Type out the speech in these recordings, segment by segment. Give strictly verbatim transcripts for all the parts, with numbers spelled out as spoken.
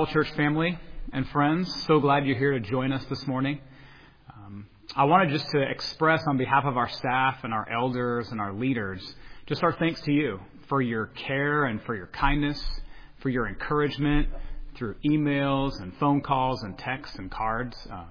Bible Church family and friends. So glad you're here to join us this morning. Um, I wanted just to express on behalf of our staff and our elders and our leaders, just our thanks to you for your care and for your kindness, for your encouragement through emails and phone calls and texts and cards. Um,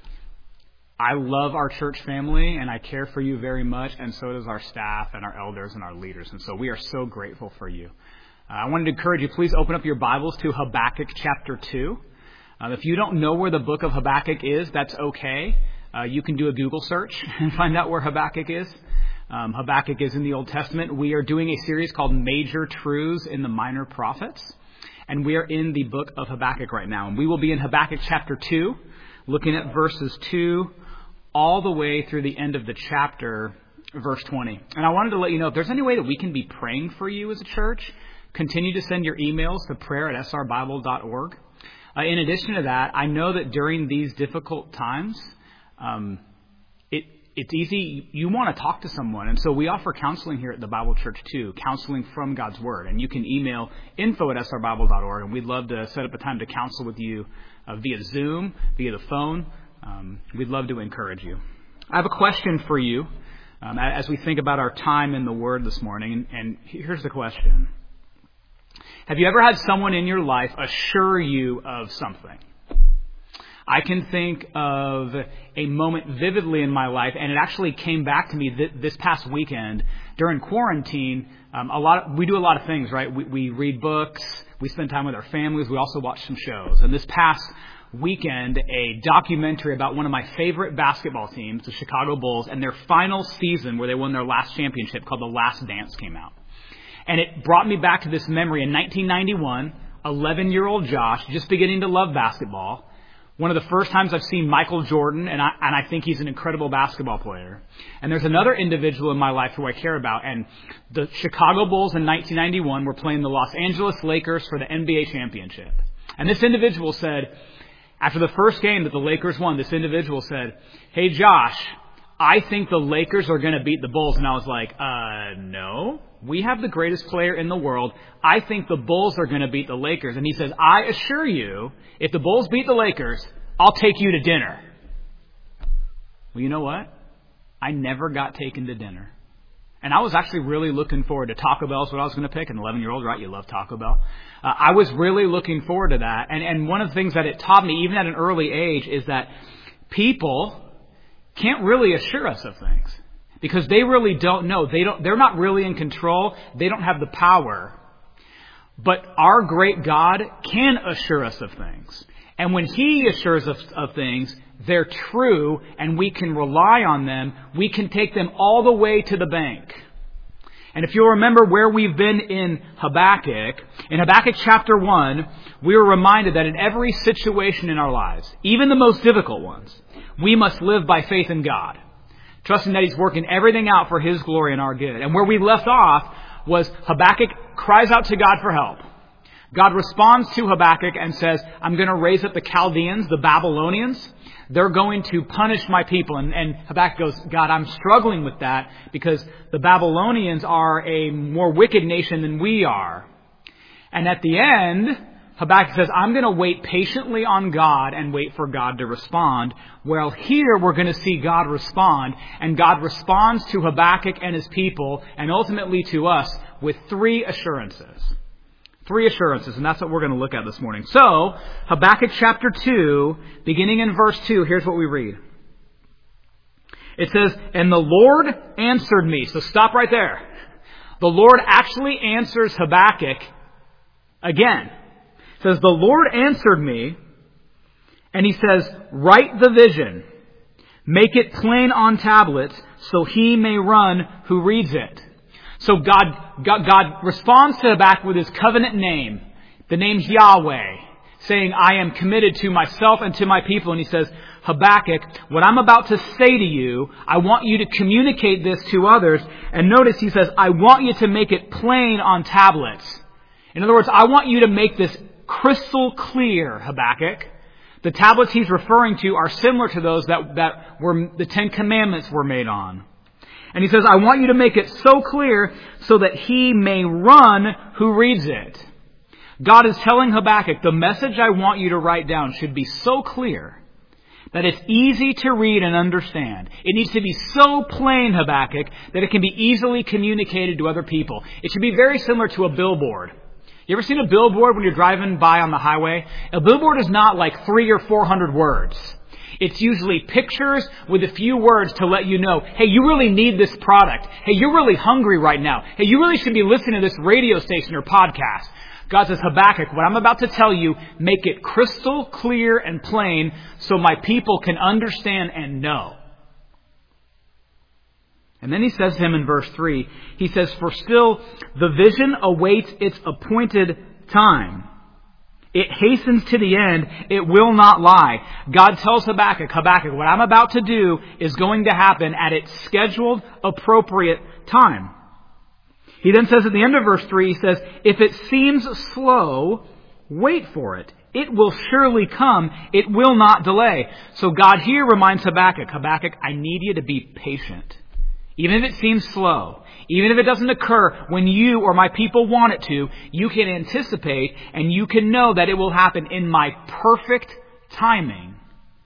I love our church family and I care for you very much, and so does our staff and our elders and our leaders. And so we are so grateful for you. Uh, I wanted to encourage you, please open up your Bibles to Habakkuk chapter two. Uh, if you don't know where the book of Habakkuk is, that's okay. Uh, you can do a Google search and find out where Habakkuk is. Um, Habakkuk is in the Old Testament. We are doing a series called Major Truths in the Minor Prophets. And we are in the book of Habakkuk right now. And we will be in Habakkuk chapter two, looking at verses two all the way through the end of the chapter, verse twenty. And I wanted to let you know, if there's any way that we can be praying for you as a church, continue to send your emails to prayer at s r bible dot org. Uh, in addition to that, I know that during these difficult times, um, it it's easy. You want to talk to someone. And so we offer counseling here at the Bible Church too, counseling from God's Word. And you can email info at s r bible dot org. And we'd love to set up a time to counsel with you uh, via Zoom, via the phone. Um, we'd love to encourage you. I have a question for you um, as we think about our time in the Word this morning. And, and here's the question. Have you ever had someone in your life assure you of something? I can think of a moment vividly in my life, and it actually came back to me th- this past weekend during quarantine. Um, a lot of, we do a lot of things, right? We, we read books, we spend time with our families, we also watch some shows. And this past weekend, a documentary about one of my favorite basketball teams, the Chicago Bulls, and their final season where they won their last championship called The Last Dance came out. And it brought me back to this memory. In nineteen ninety-one, eleven-year-old Josh, just beginning to love basketball. One of the first times I've seen Michael Jordan, and I, and I think he's an incredible basketball player. And there's another individual in my life who I care about. And the Chicago Bulls in nineteen ninety-one were playing the Los Angeles Lakers for the N B A championship. And this individual said, after the first game that the Lakers won, this individual said, "Hey, Josh, I think the Lakers are going to beat the Bulls." And I was like, uh, no. We have the greatest player in the world. I think the Bulls are going to beat the Lakers. And he says, "I assure you, if the Bulls beat the Lakers, I'll take you to dinner." Well, you know what? I never got taken to dinner. And I was actually really looking forward to Taco Bell is what I was going to pick. An eleven-year-old, right? You love Taco Bell. Uh, I was really looking forward to that. And, and one of the things that it taught me, even at an early age, is that people can't really assure us of things. Because they really don't know. They don't, they're not really in control. They don't have the power. But our great God can assure us of things. And when He assures us of things, they're true and we can rely on them. We can take them all the way to the bank. And if you'll remember where we've been in Habakkuk, in Habakkuk chapter one, we were reminded that in every situation in our lives, even the most difficult ones, we must live by faith in God, trusting that He's working everything out for His glory and our good. And where we left off was Habakkuk cries out to God for help. God responds to Habakkuk and says, "I'm going to raise up the Chaldeans, the Babylonians. They're going to punish my people." And, and Habakkuk goes, "God, I'm struggling with that because the Babylonians are a more wicked nation than we are." And at the end, Habakkuk says, "I'm going to wait patiently on God and wait for God to respond." Well, here we're going to see God respond. And God responds to Habakkuk and his people and ultimately to us with three assurances. Three assurances. And that's what we're going to look at this morning. So, Habakkuk chapter two, beginning in verse two, here's what we read. It says, "And the Lord answered me." So stop right there. The Lord actually answers Habakkuk again. It says, "The Lord answered me," and He says, "Write the vision, make it plain on tablets, so he may run who reads it." So God, God, God responds to Habakkuk with His covenant name, the name Yahweh, saying, "I am committed to myself and to my people." And He says, "Habakkuk, what I'm about to say to you, I want you to communicate this to others." And notice He says, "I want you to make it plain on tablets." In other words, I want you to make this crystal clear, Habakkuk. The tablets He's referring to are similar to those that, that were the Ten Commandments were made on. And He says, "I want you to make it so clear so that he may run who reads it." God is telling Habakkuk, the message I want you to write down should be so clear that it's easy to read and understand. It needs to be so plain, Habakkuk, that it can be easily communicated to other people. It should be very similar to a billboard. You ever seen a billboard when you're driving by on the highway? A billboard is not like three or four hundred words. It's usually pictures with a few words to let you know, hey, you really need this product. Hey, you're really hungry right now. Hey, you really should be listening to this radio station or podcast. God says, Habakkuk, what I'm about to tell you, make it crystal clear and plain so my people can understand and know. And then he says to him in verse three, he says, for still the vision awaits its appointed time. It hastens to the end. It will not lie. God tells Habakkuk, Habakkuk, what I'm about to do is going to happen at its scheduled, appropriate time. He then says at the end of verse three, he says, if it seems slow, wait for it. It will surely come. It will not delay. So God here reminds Habakkuk, Habakkuk, I need you to be patient. Even if it seems slow, even if it doesn't occur when you or my people want it to, you can anticipate and you can know that it will happen in my perfect timing.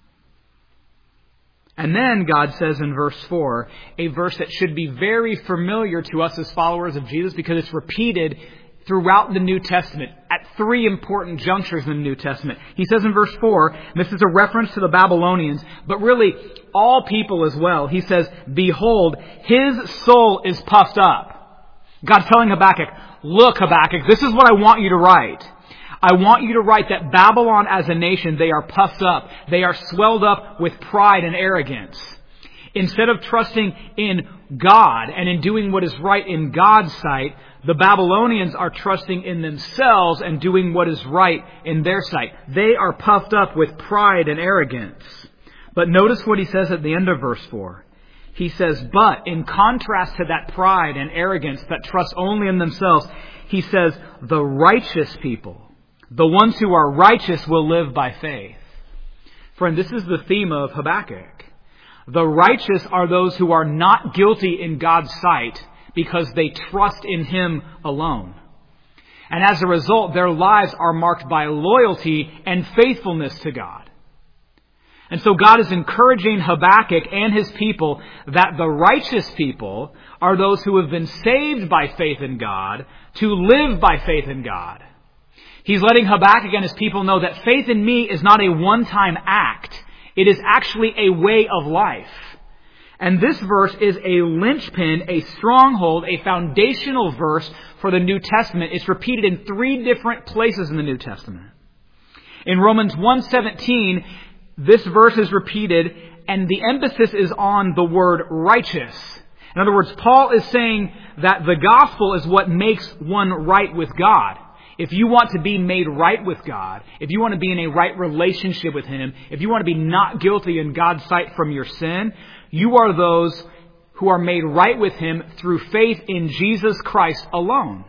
And then God says in verse four, a verse that should be very familiar to us as followers of Jesus because it's repeated throughout the New Testament at three important junctures in the New Testament. He says in verse four, and this is a reference to the Babylonians, but really all people as well. He says, behold, his soul is puffed up. God's telling Habakkuk, look, Habakkuk, this is what I want you to write. I want you to write that Babylon as a nation, they are puffed up. They are swelled up with pride and arrogance. Instead of trusting in God and in doing what is right in God's sight, the Babylonians are trusting in themselves and doing what is right in their sight. They are puffed up with pride and arrogance. But notice what he says at the end of verse four. He says, but in contrast to that pride and arrogance that trust only in themselves, he says, the righteous people, the ones who are righteous will live by faith. Friend, this is the theme of Habakkuk. The righteous are those who are not guilty in God's sight because they trust in Him alone. And as a result, their lives are marked by loyalty and faithfulness to God. And so God is encouraging Habakkuk and his people that the righteous people are those who have been saved by faith in God to live by faith in God. He's letting Habakkuk and his people know that faith in me is not a one-time act. It is actually a way of life. And this verse is a linchpin, a stronghold, a foundational verse for the New Testament. It's repeated in three different places in the New Testament. In Romans one seventeen, this verse is repeated, and the emphasis is on the word righteous. In other words, Paul is saying that the gospel is what makes one right with God. If you want to be made right with God, if you want to be in a right relationship with Him, if you want to be not guilty in God's sight from your sin, you are those who are made right with Him through faith in Jesus Christ alone.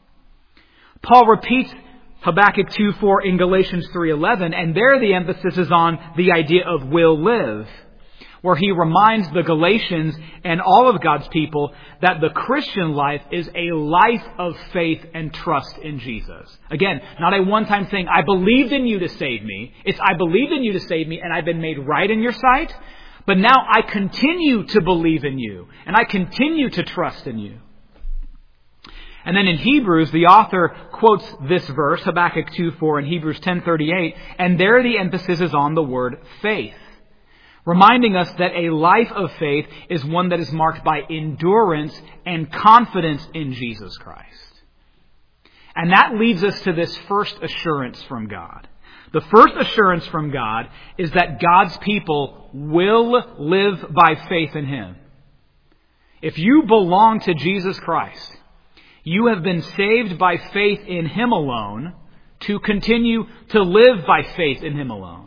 Paul repeats Habakkuk two four in Galatians three eleven, and there the emphasis is on the idea of will live, where he reminds the Galatians and all of God's people that the Christian life is a life of faith and trust in Jesus. Again, not a one-time thing. I believed in you to save me. It's I believed in you to save me and I've been made right in your sight. But now I continue to believe in you and I continue to trust in you. And then in Hebrews, the author quotes this verse, Habakkuk two four in Hebrews ten thirty-eight, and there the emphasis is on the word faith, reminding us that a life of faith is one that is marked by endurance and confidence in Jesus Christ. And that leads us to this first assurance from God. The first assurance from God is that God's people will live by faith in Him. If you belong to Jesus Christ, you have been saved by faith in Him alone to continue to live by faith in Him alone.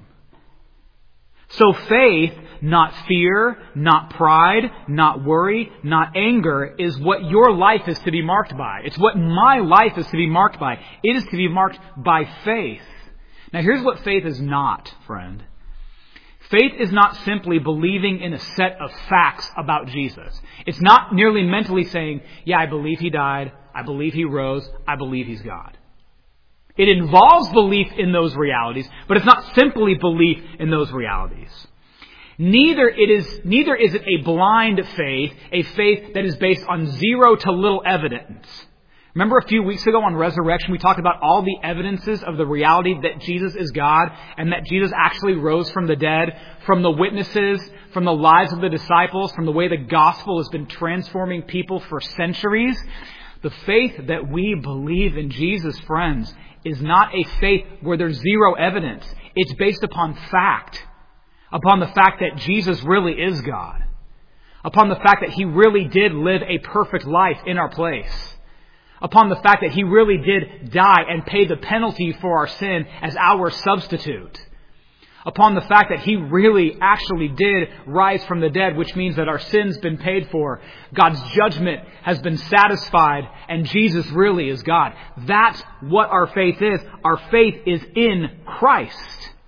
So faith, not fear, not pride, not worry, not anger, is what your life is to be marked by. It's what my life is to be marked by. It is to be marked by faith. Now here's what faith is not, friend. Faith is not simply believing in a set of facts about Jesus. It's not merely mentally saying, yeah, I believe He died. I believe He rose. I believe He's God. It involves belief in those realities, but it's not simply belief in those realities. Neither it is, neither is it a blind faith, a faith that is based on zero to little evidence. Remember a few weeks ago on resurrection, we talked about all the evidences of the reality that Jesus is God and that Jesus actually rose from the dead, from the witnesses, from the lives of the disciples, from the way the gospel has been transforming people for centuries. The faith that we believe in Jesus, friends, is not a faith where there's zero evidence. It's based upon fact, upon the fact that Jesus really is God, upon the fact that He really did live a perfect life in our place, upon the fact that He really did die and pay the penalty for our sin as our substitute, upon the fact that He really actually did rise from the dead, which means that our sin's been paid for, God's judgment has been satisfied, and Jesus really is God. That's what our faith is. Our faith is in Christ.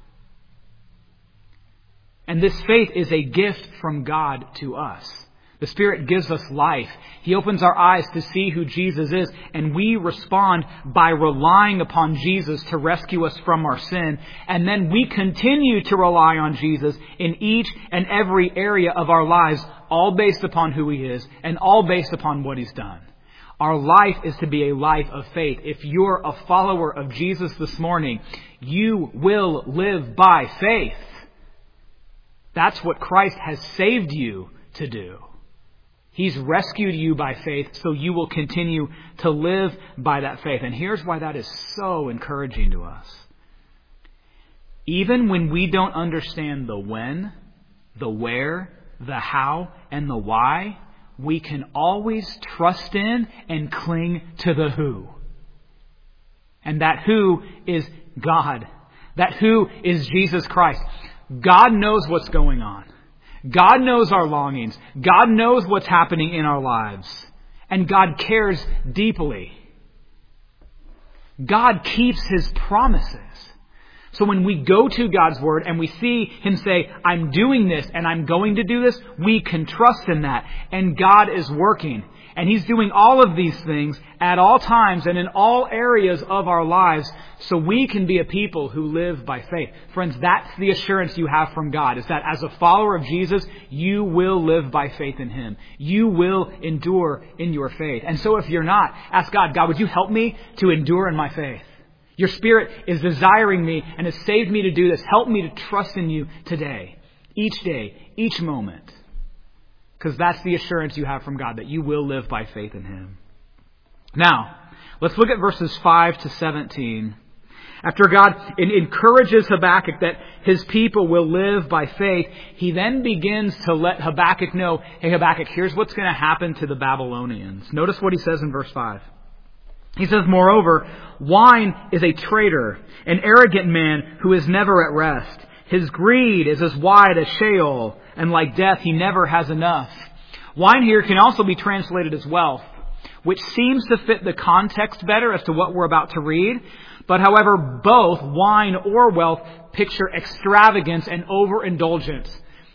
And this faith is a gift from God to us. The Spirit gives us life. He opens our eyes to see who Jesus is, and we respond by relying upon Jesus to rescue us from our sin. And then we continue to rely on Jesus in each and every area of our lives, all based upon who He is and all based upon what He's done. Our life is to be a life of faith. If you're a follower of Jesus this morning, you will live by faith. That's what Christ has saved you to do. He's rescued you by faith, so you will continue to live by that faith. And here's why that is so encouraging to us. Even when we don't understand the when, the where, the how, and the why, we can always trust in and cling to the who. And that who is God. That who is Jesus Christ. God knows what's going on. God knows our longings. God knows what's happening in our lives. And God cares deeply. God keeps His promises. So when we go to God's Word and we see Him say, I'm doing this and I'm going to do this, we can trust in that. And God is working. And He's doing all of these things at all times and in all areas of our lives so we can be a people who live by faith. Friends, that's the assurance you have from God, is that as a follower of Jesus, you will live by faith in Him. You will endure in your faith. And so if you're not, ask God, God, would you help me to endure in my faith? Your Spirit is desiring me and has saved me to do this. Help me to trust in you today, each day, each moment. Because that's the assurance you have from God, that you will live by faith in Him. Now, let's look at verses five to seventeen. After God encourages Habakkuk that his people will live by faith, He then begins to let Habakkuk know, hey Habakkuk, here's what's going to happen to the Babylonians. Notice what he says in verse five. He says, moreover, wine is a traitor, an arrogant man who is never at rest. His greed is as wide as Sheol, and like death, he never has enough. Wine here can also be translated as wealth, which seems to fit the context better as to what we're about to read. But however, both wine or wealth picture extravagance and overindulgence.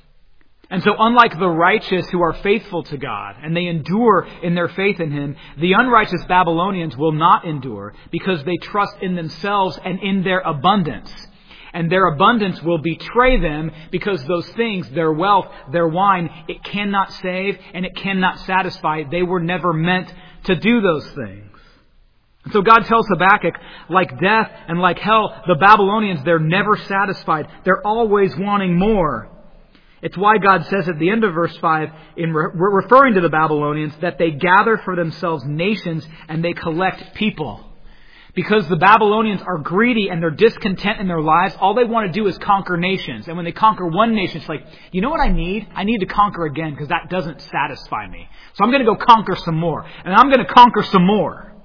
And so unlike the righteous who are faithful to God and they endure in their faith in Him, the unrighteous Babylonians will not endure because they trust in themselves and in their abundance. And their abundance will betray them because those things, their wealth, their wine, it cannot save and it cannot satisfy. They were never meant to do those things. So God tells Habakkuk, like death and like hell, the Babylonians, they're never satisfied. They're always wanting more. It's why God says at the end of verse five, in re- referring to the Babylonians, that they gather for themselves nations and they collect people. Because the Babylonians are greedy and they're discontent in their lives, all they want to do is conquer nations. And when they conquer one nation, it's like, you know what I need? I need to conquer again because that doesn't satisfy me. So I'm going to go conquer some more. And I'm going to conquer some more.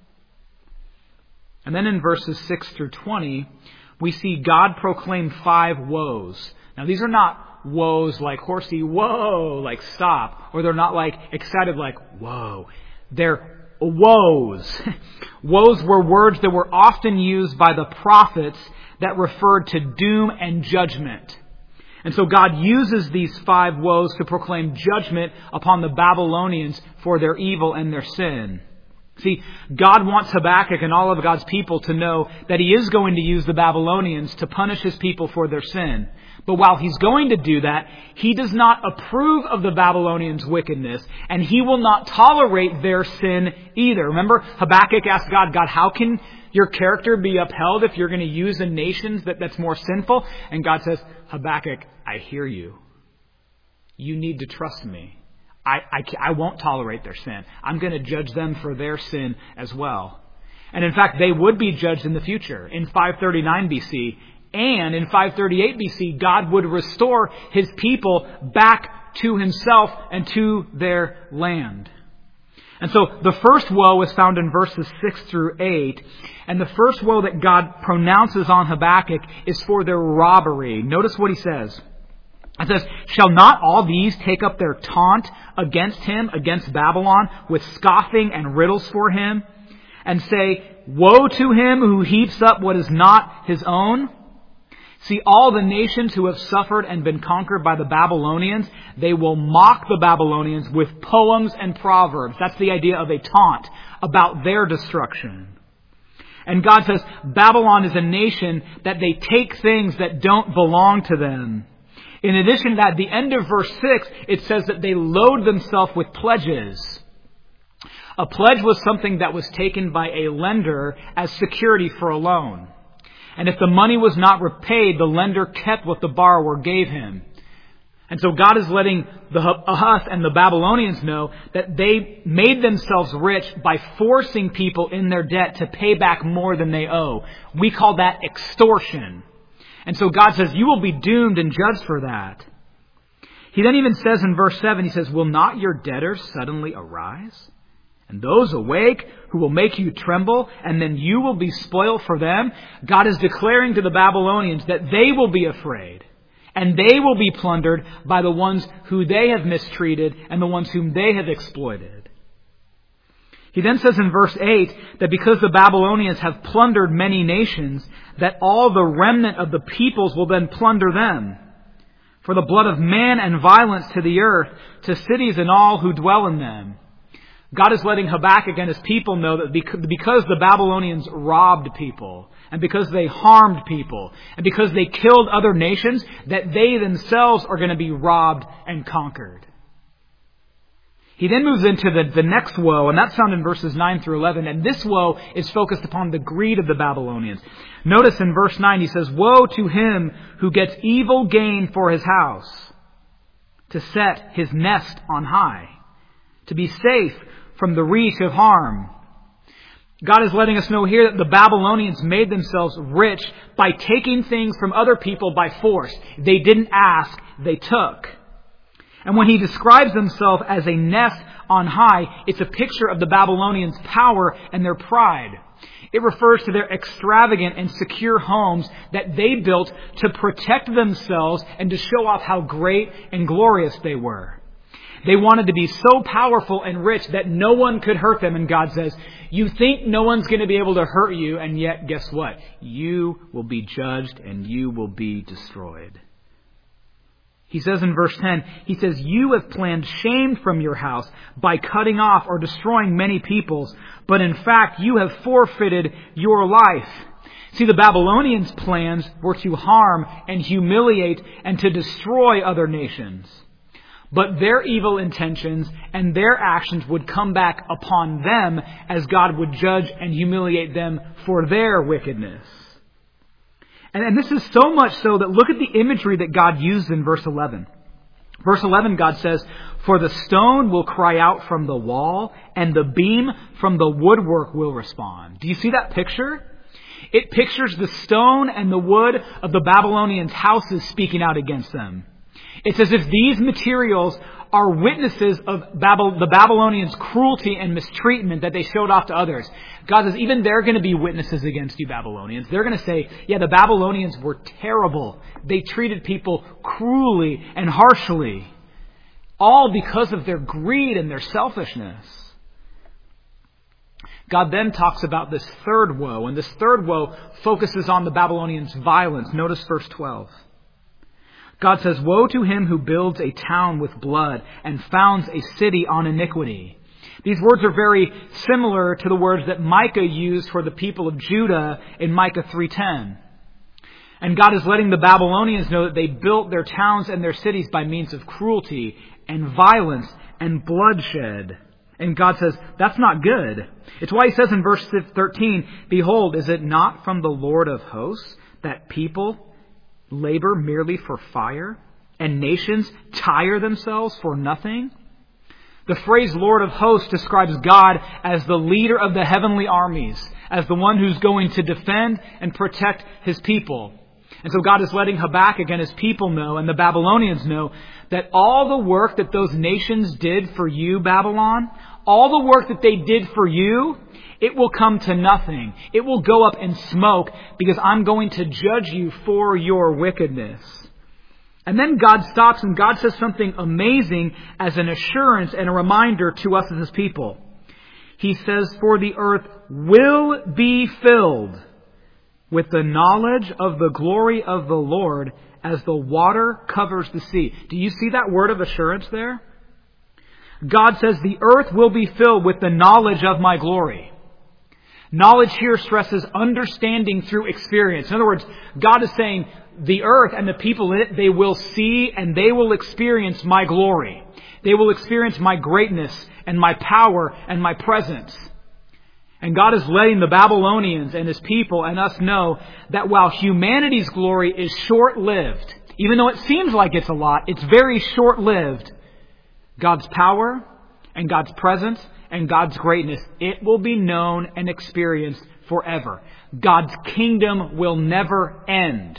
And then in verses six through twenty, we see God proclaim five woes. Now these are not woes like horsey, whoa, like stop. Or they're not like excited like, whoa. They're woes. Woes were words that were often used by the prophets that referred to doom and judgment. And so God uses these five woes to proclaim judgment upon the Babylonians for their evil and their sin. See, God wants Habakkuk and all of God's people to know that He is going to use the Babylonians to punish His people for their sin. But while He's going to do that, He does not approve of the Babylonians' wickedness, and He will not tolerate their sin either. Remember, Habakkuk asked God, God, how can your character be upheld if you're going to use a nation that, that's more sinful? And God says, Habakkuk, I hear you. You need to trust me. I, I, I won't tolerate their sin. I'm going to judge them for their sin as well. And in fact, they would be judged in the future in five thirty-nine B C. And in five thirty-eight B C, God would restore His people back to Himself and to their land. And so the first woe is found in verses six through eight. And the first woe that God pronounces on Habakkuk is for their robbery. Notice what He says. It says, shall not all these take up their taunt against him, against Babylon, with scoffing and riddles for him, and say, woe to him who heaps up what is not his own? See, all the nations who have suffered and been conquered by the Babylonians, they will mock the Babylonians with poems and proverbs. That's the idea of a taunt about their destruction. And God says, Babylon is a nation that they take things that don't belong to them. In addition to that, at the end of verse six, it says that they load themselves with pledges. A pledge was something that was taken by a lender as security for a loan. And if the money was not repaid, the lender kept what the borrower gave him. And so God is letting the us and the Babylonians know that they made themselves rich by forcing people in their debt to pay back more than they owe. We call that extortion. And so God says, you will be doomed and judged for that. He then even says in verse seven, He says, will not your debtors suddenly arise? And those awake who will make you tremble, and then you will be spoiled for them? God is declaring to the Babylonians that they will be afraid, and they will be plundered by the ones who they have mistreated and the ones whom they have exploited. He then says in verse eight that because the Babylonians have plundered many nations, that all the remnant of the peoples will then plunder them. For the blood of man and violence to the earth, to cities and all who dwell in them. God is letting Habakkuk and his people know that because the Babylonians robbed people, and because they harmed people, and because they killed other nations, that they themselves are going to be robbed and conquered. He then moves into the, the next woe, and that's found in verses nine through eleven. And this woe is focused upon the greed of the Babylonians. Notice in verse nine, he says, woe to him who gets evil gain for his house, to set his nest on high, to be safe from the reach of harm. God is letting us know here that the Babylonians made themselves rich by taking things from other people by force. They didn't ask, they took. And when he describes himself as a nest on high, it's a picture of the Babylonians' power and their pride. It refers to their extravagant and secure homes that they built to protect themselves and to show off how great and glorious they were. They wanted to be so powerful and rich that no one could hurt them. And God says, you think no one's going to be able to hurt you, and yet guess what? You will be judged and you will be destroyed. He says in verse ten, he says, you have planned shame from your house by cutting off or destroying many peoples, but in fact you have forfeited your life. See, the Babylonians' plans were to harm and humiliate and to destroy other nations. But their evil intentions and their actions would come back upon them as God would judge and humiliate them for their wickedness. And, and this is so much so that look at the imagery that God used in verse eleven. Verse eleven, God says, for the stone will cry out from the wall, and the beam from the woodwork will respond. Do you see that picture? It pictures the stone and the wood of the Babylonians' houses speaking out against them. It's as if these materials are witnesses of Babel, the Babylonians' cruelty and mistreatment that they showed off to others. God says, even they're going to be witnesses against you Babylonians. They're going to say, yeah, the Babylonians were terrible. They treated people cruelly and harshly. All because of their greed and their selfishness. God then talks about this third woe. And this third woe focuses on the Babylonians' violence. Notice verse twelve. God says, woe to him who builds a town with blood and founds a city on iniquity. These words are very similar to the words that Micah used for the people of Judah in Micah three ten. And God is letting the Babylonians know that they built their towns and their cities by means of cruelty and violence and bloodshed. And God says, that's not good. It's why he says in verse thirteen, "Behold, is it not from the Lord of hosts that people labor merely for fire, and nations tire themselves for nothing?" The phrase Lord of hosts describes God as the leader of the heavenly armies, as the one who's going to defend and protect his people. And so God is letting Habakkuk and his people know, and the Babylonians know, that all the work that those nations did for you, Babylon, all the work that they did for you, it will come to nothing. It will go up in smoke because I'm going to judge you for your wickedness. And then God stops and God says something amazing as an assurance and a reminder to us as his people. He says, "For the earth will be filled with the knowledge of the glory of the Lord as the water covers the sea." Do you see that word of assurance there? God says the earth will be filled with the knowledge of my glory. Knowledge here stresses understanding through experience. In other words, God is saying the earth and the people in it, they will see and they will experience my glory. They will experience my greatness and my power and my presence. And God is letting the Babylonians and his people and us know that while humanity's glory is short-lived, even though it seems like it's a lot, it's very short-lived, God's power and God's presence and God's greatness, it will be known and experienced forever. God's kingdom will never end.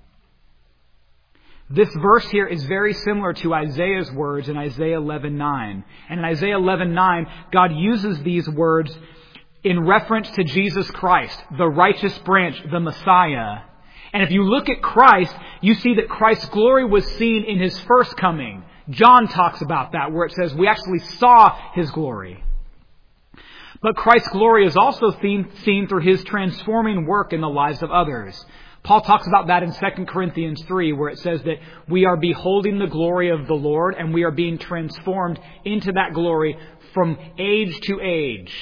This verse here is very similar to Isaiah's words in Isaiah eleven nine. And in Isaiah eleven nine, God uses these words in reference to Jesus Christ, the righteous branch, the Messiah. And if you look at Christ, you see that Christ's glory was seen in his first coming. John talks about that, where it says we actually saw his glory. But Christ's glory is also seen, seen through his transforming work in the lives of others. Paul talks about that in Second Corinthians three, where it says that we are beholding the glory of the Lord and we are being transformed into that glory from age to age.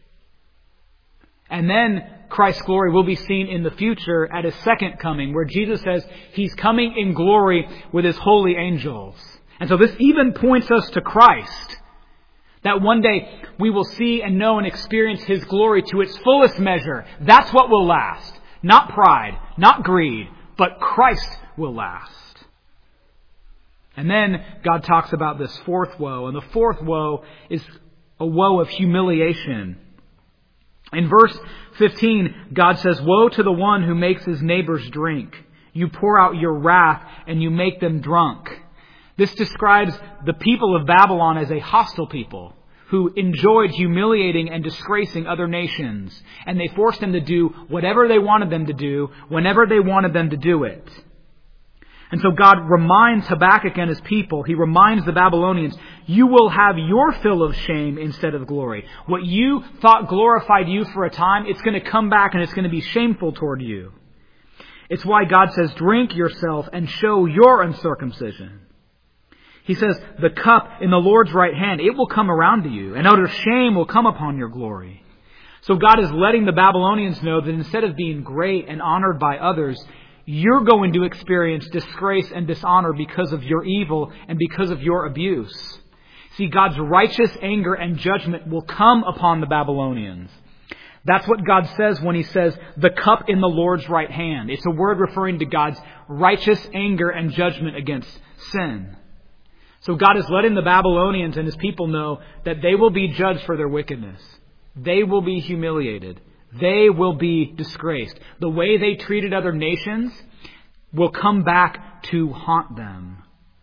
And then Christ's glory will be seen in the future at his second coming, where Jesus says he's coming in glory with his holy angels. And so this even points us to Christ, that one day we will see and know and experience his glory to its fullest measure. That's what will last. Not pride, not greed, but Christ will last. And then God talks about this fourth woe, and the fourth woe is a woe of humiliation. In verse fifteen, God says, "Woe to the one who makes his neighbors drink. You pour out your wrath and you make them drunk." This describes the people of Babylon as a hostile people who enjoyed humiliating and disgracing other nations. And they forced them to do whatever they wanted them to do, whenever they wanted them to do it. And so God reminds Habakkuk and his people, he reminds the Babylonians, you will have your fill of shame instead of glory. What you thought glorified you for a time, it's going to come back and it's going to be shameful toward you. It's why God says, drink yourself and show your uncircumcision. He says, the cup in the Lord's right hand, it will come around to you, and utter shame will come upon your glory. So God is letting the Babylonians know that instead of being great and honored by others, you're going to experience disgrace and dishonor because of your evil and because of your abuse. See, God's righteous anger and judgment will come upon the Babylonians. That's what God says when he says, the cup in the Lord's right hand. It's a word referring to God's righteous anger and judgment against sin. So God is letting the Babylonians and his people know that they will be judged for their wickedness. They will be humiliated. They will be disgraced. The way they treated other nations will come back to haunt them.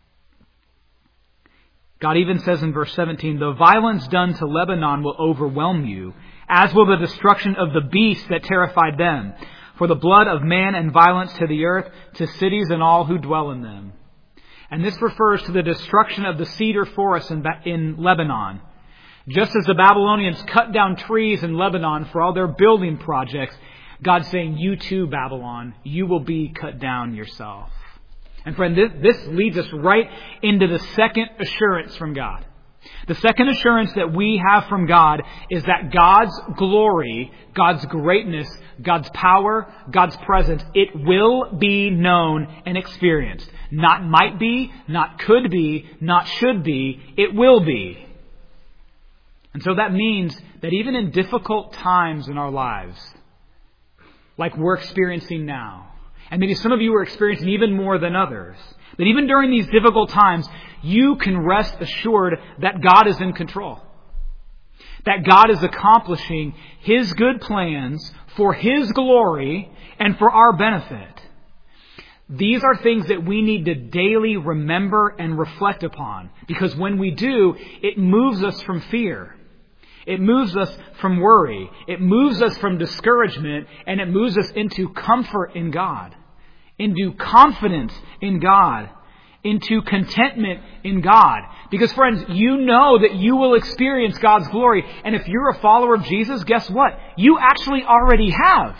God even says in verse seventeen, the violence done to Lebanon will overwhelm you, as will the destruction of the beasts that terrified them. For the blood of man and violence to the earth, to cities and all who dwell in them. And this refers to the destruction of the cedar forest in, in Lebanon. Just as the Babylonians cut down trees in Lebanon for all their building projects, God's saying, you too, Babylon, you will be cut down yourself. And friend, this, this leads us right into the second assurance from God. The second assurance that we have from God is that God's glory, God's greatness, God's power, God's presence, it will be known and experienced. Not might be, not could be, not should be, it will be. And so that means that even in difficult times in our lives, like we're experiencing now, and maybe some of you are experiencing even more than others, that even during these difficult times, you can rest assured that God is in control. That God is accomplishing His good plans for His glory and for our benefit. These are things that we need to daily remember and reflect upon. Because when we do, it moves us from fear. It moves us from worry. It moves us from discouragement. And it moves us into comfort in God. Into confidence in God. Into contentment in God. Because friends, you know that you will experience God's glory. And if you're a follower of Jesus, guess what? You actually already have.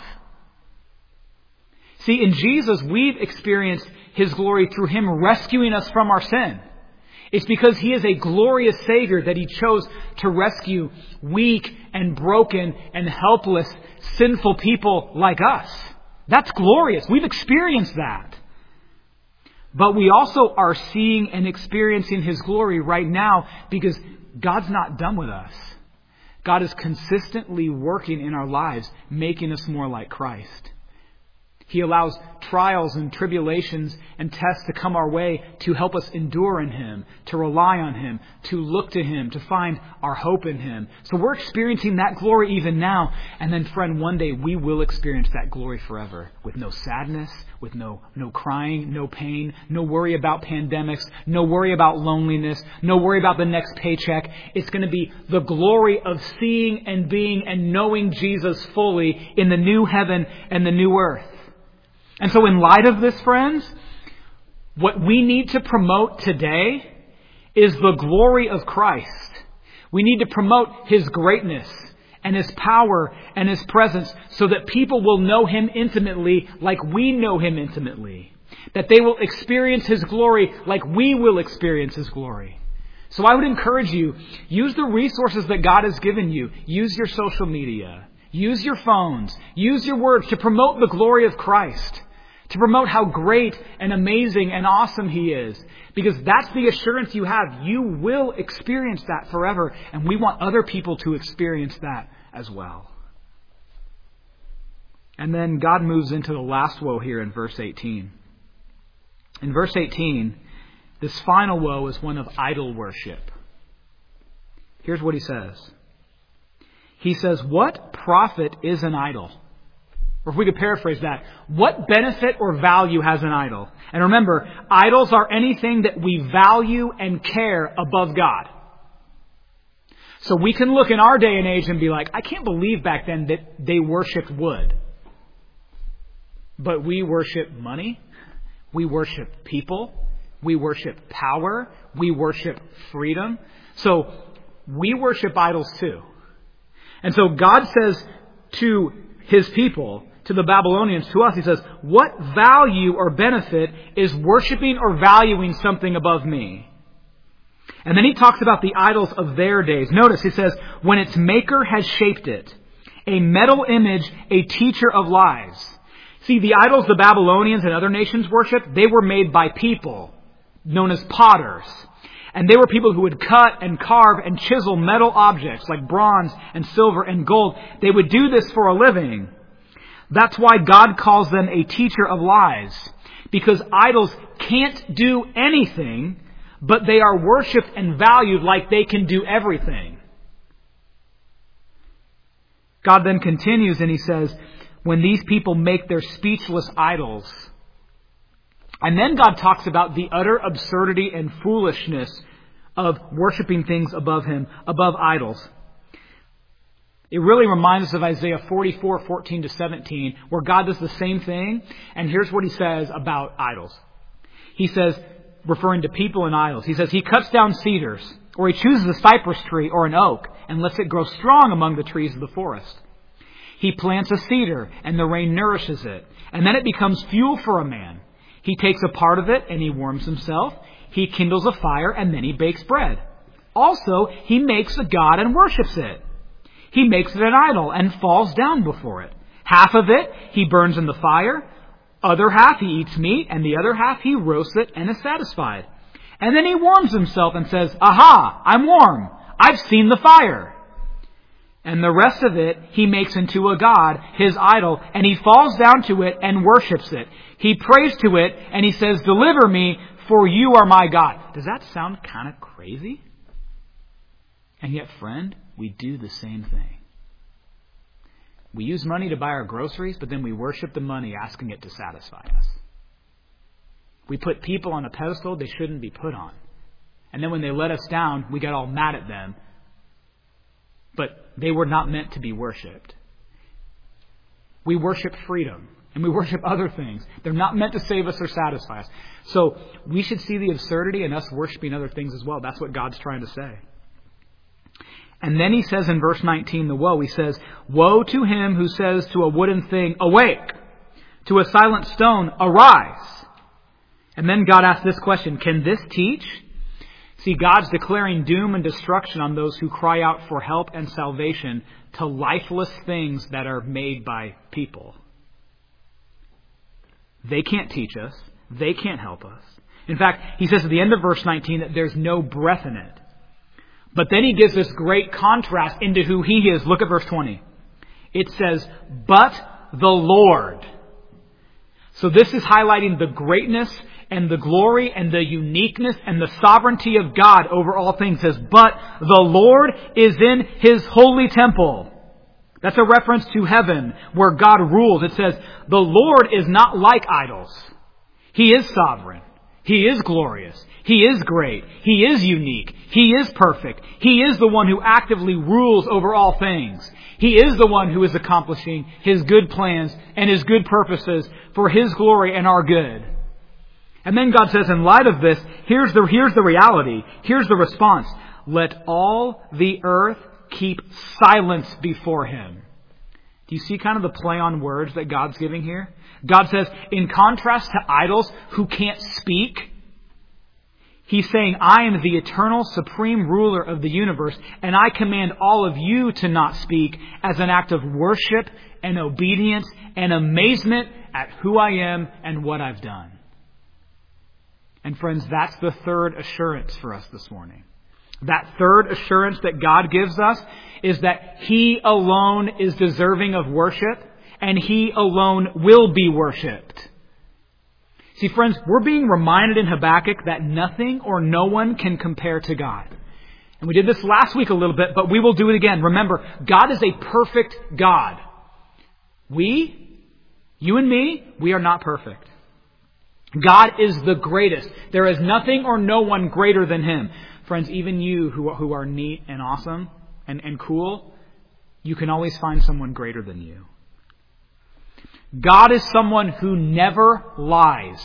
See, in Jesus, we've experienced His glory through Him rescuing us from our sin. It's because He is a glorious Savior that He chose to rescue weak and broken and helpless, sinful people like us. That's glorious. We've experienced that. But we also are seeing and experiencing His glory right now because God's not done with us. God is consistently working in our lives, making us more like Christ. He allows trials and tribulations and tests to come our way to help us endure in Him, to rely on Him, to look to Him, to find our hope in Him. So we're experiencing that glory even now. And then, friend, one day we will experience that glory forever with no sadness, with no, no crying, no pain, no worry about pandemics, no worry about loneliness, no worry about the next paycheck. It's going to be the glory of seeing and being and knowing Jesus fully in the new heaven and the new earth. And so in light of this, friends, what we need to promote today is the glory of Christ. We need to promote His greatness and His power and His presence so that people will know Him intimately like we know Him intimately. That they will experience His glory like we will experience His glory. So I would encourage you, use the resources that God has given you. Use your social media. Use your phones. Use your words to promote the glory of Christ. To promote how great and amazing and awesome He is. Because that's the assurance you have. You will experience that forever. And we want other people to experience that as well. And then God moves into the last woe here in verse eighteen. In verse eighteen, this final woe is one of idol worship. Here's what He says. He says, "What profit is an idol?" Or if we could paraphrase that, what benefit or value has an idol? And remember, idols are anything that we value and care above God. So we can look in our day and age and be like, I can't believe back then that they worshipped wood. But we worship money. We worship people. We worship power. We worship freedom. So we worship idols too. And so God says to His people, to the Babylonians, to us, He says, what value or benefit is worshiping or valuing something above me? And then He talks about the idols of their days. Notice He says, when its maker has shaped it, a metal image, a teacher of lies. See, the idols the Babylonians and other nations worshiped, they were made by people known as potters. And they were people who would cut and carve and chisel metal objects like bronze and silver and gold. They would do this for a living. That's why God calls them a teacher of lies. Because idols can't do anything, but they are worshipped and valued like they can do everything. God then continues and He says, when these people make their speechless idols. And then God talks about the utter absurdity and foolishness of worshiping things above Him, above idols. It really reminds us of Isaiah forty-four, fourteen to seventeen, where God does the same thing. And here's what He says about idols. He says, referring to people and idols, He says, He cuts down cedars, or He chooses a cypress tree or an oak, and lets it grow strong among the trees of the forest. He plants a cedar, and the rain nourishes it, and then it becomes fuel for a man. He takes a part of it, and he warms himself. He kindles a fire, and then he bakes bread. Also, he makes a god and worships it. He makes it an idol and falls down before it. Half of it he burns in the fire, other half he eats meat, and the other half he roasts it and is satisfied. And then he warms himself and says, "Aha, I'm warm. I've seen the fire." And the rest of it he makes into a god, his idol, and he falls down to it and worships it. He prays to it and he says, "Deliver me, for you are my God." Does that sound kind of crazy? And yet, friend, we do the same thing. We use money to buy our groceries, but then we worship the money, asking it to satisfy us. We put people on a pedestal they shouldn't be put on. And then when they let us down, we get all mad at them. But they were not meant to be worshipped. We worship freedom, and we worship other things. They're not meant to save us or satisfy us. So we should see the absurdity in us worshiping other things as well. That's what God's trying to say. And then he says in verse nineteen, the woe, he says, "Woe to him who says to a wooden thing, 'Awake,' to a silent stone, 'Arise.'" And then God asks this question, can this teach? See, God's declaring doom and destruction on those who cry out for help and salvation to lifeless things that are made by people. They can't teach us. They can't help us. In fact, he says at the end of verse nineteen that there's no breath in it. But then he gives this great contrast into who he is. Look at verse twenty. It says, "But the Lord." So this is highlighting the greatness and the glory and the uniqueness and the sovereignty of God over all things. It says, "But the Lord is in his holy temple." That's a reference to heaven where God rules. It says, the Lord is not like idols. He is sovereign. He is glorious. He is great. He is unique. He is perfect. He is the one who actively rules over all things. He is the one who is accomplishing his good plans and his good purposes for his glory and our good. And then God says, in light of this, here's the, here's the reality. Here's the response. Let all the earth keep silence before him. Do you see kind of the play on words that God's giving here? God says, in contrast to idols who can't speak, he's saying, I am the eternal supreme ruler of the universe, and I command all of you to not speak as an act of worship and obedience and amazement at who I am and what I've done. And friends, that's the third assurance for us this morning. That third assurance that God gives us is that He alone is deserving of worship, and He alone will be worshipped. See, friends, we're being reminded in Habakkuk that nothing or no one can compare to God. And we did this last week a little bit, but we will do it again. Remember, God is a perfect God. We, you and me, we are not perfect. God is the greatest. There is nothing or no one greater than Him. Friends, even you who, who are neat and awesome and, and cool, you can always find someone greater than you. God is someone who never lies.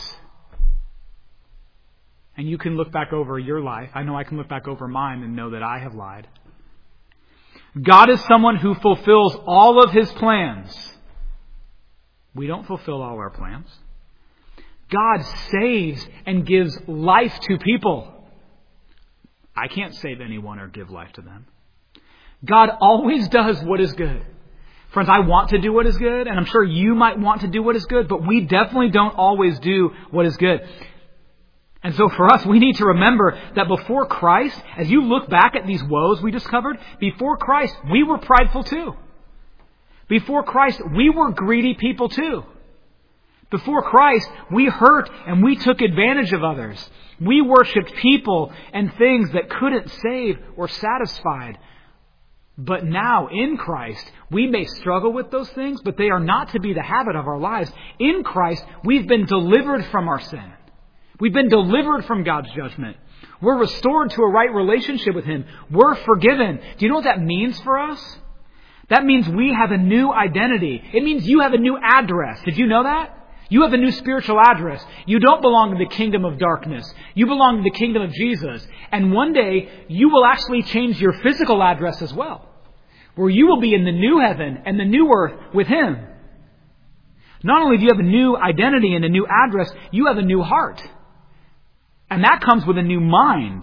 And you can look back over your life. I know I can look back over mine and know that I have lied. God is someone who fulfills all of His plans. We don't fulfill all our plans. God saves and gives life to people. I can't save anyone or give life to them. God always does what is good. Friends, I want to do what is good, and I'm sure you might want to do what is good, but we definitely don't always do what is good. And so for us, we need to remember that before Christ, as you look back at these woes we just covered, before Christ, we were prideful too. Before Christ, we were greedy people too. Before Christ, we hurt and we took advantage of others. We worshipped people and things that couldn't save or satisfy. But now, in Christ, we may struggle with those things, but they are not to be the habit of our lives. In Christ, we've been delivered from our sin. We've been delivered from God's judgment. We're restored to a right relationship with Him. We're forgiven. Do you know what that means for us? That means we have a new identity. It means you have a new address. Did you know that? You have a new spiritual address. You don't belong to the kingdom of darkness. You belong to the kingdom of Jesus. And one day, you will actually change your physical address as well, where you will be in the new heaven and the new earth with Him. Not only do you have a new identity and a new address, you have a new heart. And that comes with a new mind.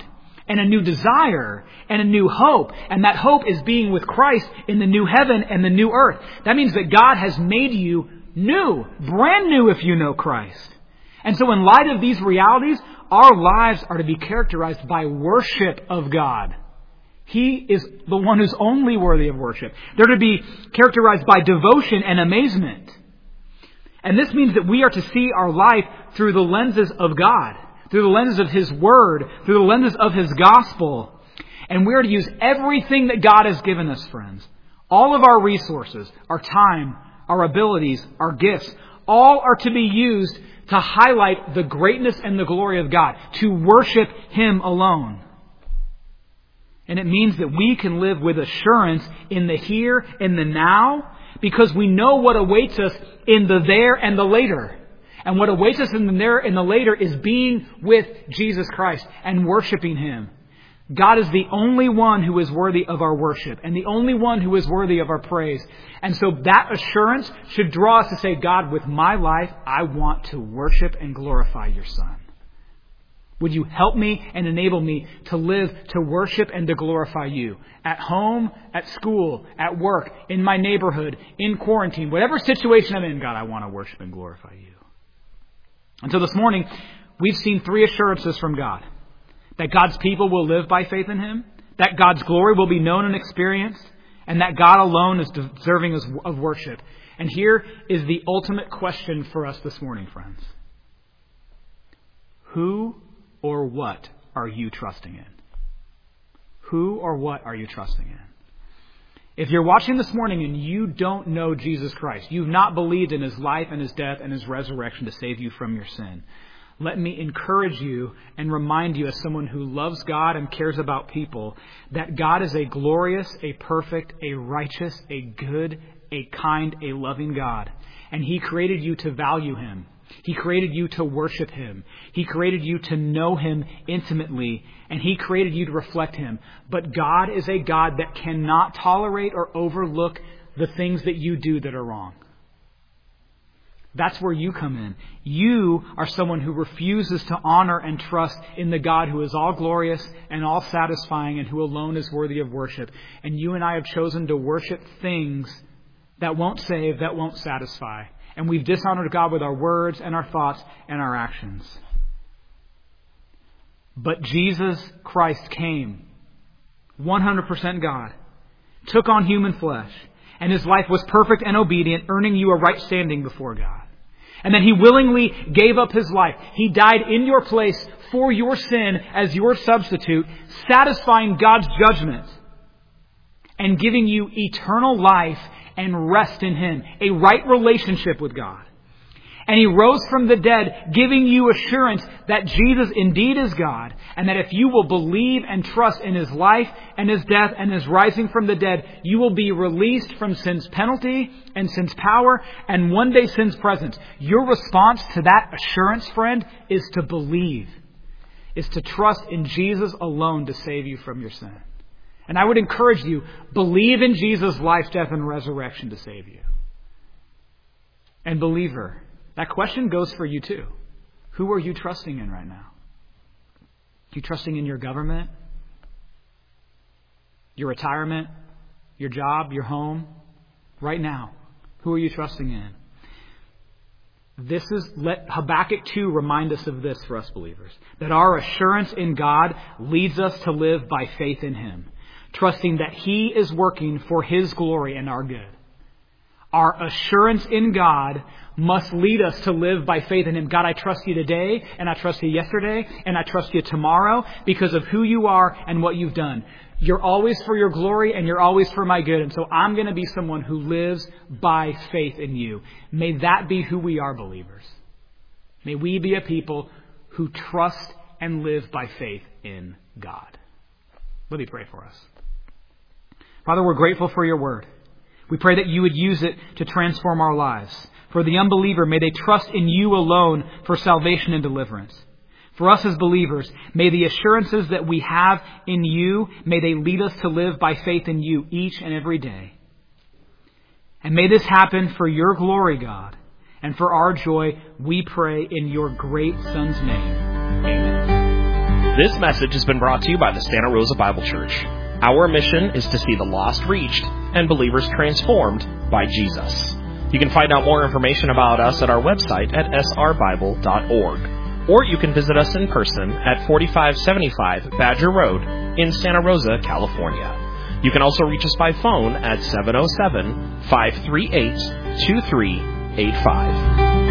and a new desire and a new hope. And that hope is being with Christ in the new heaven and the new earth. That means that God has made you new, brand new if you know Christ. And so in light of these realities, our lives are to be characterized by worship of God. He is the one who's only worthy of worship. They're to be characterized by devotion and amazement. And this means that we are to see our life through the lenses of God, through the lenses of His Word, through the lenses of His gospel. And we are to use everything that God has given us, friends. All of our resources, our time, our abilities, our gifts, all are to be used to highlight the greatness and the glory of God, to worship Him alone. And it means that we can live with assurance in the here and the now, because we know what awaits us in the there and the later. And what awaits us in the there and the later is being with Jesus Christ and worshiping Him. God is the only one who is worthy of our worship and the only one who is worthy of our praise. And so that assurance should draw us to say, God, with my life, I want to worship and glorify your Son. Would you help me and enable me to live, to worship and to glorify you at home, at school, at work, in my neighborhood, in quarantine, whatever situation I'm in, God, I want to worship and glorify you. And so this morning, we've seen three assurances from God. That God's people will live by faith in Him, that God's glory will be known and experienced, and that God alone is deserving of worship. And here is the ultimate question for us this morning, friends. Who or what are you trusting in? Who or what are you trusting in? If you're watching this morning and you don't know Jesus Christ, you've not believed in His life and His death and His resurrection to save you from your sin, let me encourage you and remind you as someone who loves God and cares about people that God is a glorious, a perfect, a righteous, a good, a kind, a loving God. And He created you to value Him. He created you to worship Him. He created you to know Him intimately. And He created you to reflect Him. But God is a God that cannot tolerate or overlook the things that you do that are wrong. That's where you come in. You are someone who refuses to honor and trust in the God who is all glorious and all satisfying and who alone is worthy of worship. And you and I have chosen to worship things that won't save, that won't satisfy. And we've dishonored God with our words and our thoughts and our actions. But Jesus Christ came, one hundred percent God, took on human flesh, and His life was perfect and obedient, earning you a right standing before God. And then He willingly gave up His life. He died in your place for your sin as your substitute, satisfying God's judgment and giving you eternal life and rest in Him, a right relationship with God. And He rose from the dead, giving you assurance that Jesus indeed is God, and that if you will believe and trust in His life and His death and His rising from the dead, you will be released from sin's penalty and sin's power and one day sin's presence. Your response to that assurance, friend, is to believe, is to trust in Jesus alone to save you from your sin. And I would encourage you, believe in Jesus' life, death, and resurrection to save you. And believer, that question goes for you too. Who are you trusting in right now? Are you trusting in your government? Your retirement? Your job? Your home? Right now, who are you trusting in? This is, let Habakkuk two remind us of this for us believers. That our assurance in God leads us to live by faith in Him, trusting that He is working for His glory and our good. Our assurance in God must lead us to live by faith in Him. God, I trust you today, and I trust you yesterday, and I trust you tomorrow because of who you are and what you've done. You're always for your glory, and you're always for my good. And so I'm going to be someone who lives by faith in you. May that be who we are, believers. May we be a people who trust and live by faith in God. Let me pray for us. Father, we're grateful for your word. We pray that you would use it to transform our lives. For the unbeliever, may they trust in you alone for salvation and deliverance. For us as believers, may the assurances that we have in you, may they lead us to live by faith in you each and every day. And may this happen for your glory, God, and for our joy, we pray in your great Son's name. Amen. This message has been brought to you by the Santa Rosa Bible Church. Our mission is to see the lost reached and believers transformed by Jesus. You can find out more information about us at our website at s r bible dot org. Or you can visit us in person at forty-five seventy-five Badger Road in Santa Rosa, California. You can also reach us by phone at seven oh seven, five three eight, two three eight five.